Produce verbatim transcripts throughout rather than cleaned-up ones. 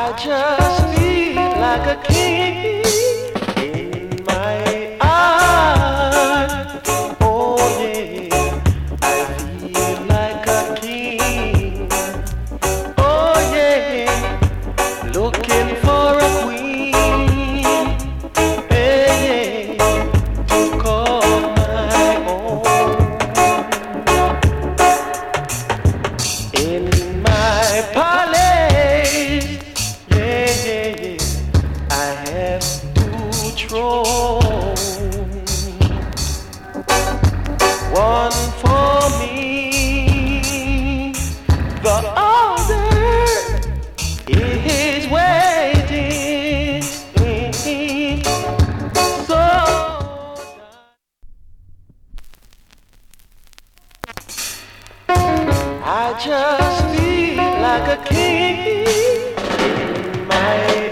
I just feel like a king in my heart. Oh yeah, I feel like a king. Oh yeah, looking for a queen. Hey, yeah, to call my own. In my palace, yeah, yeah, yeah, I have two thrones. One for me, the other is waiting. So I just feel like a king in my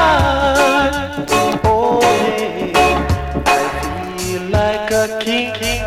heart. Oh yeah, I feel like a king.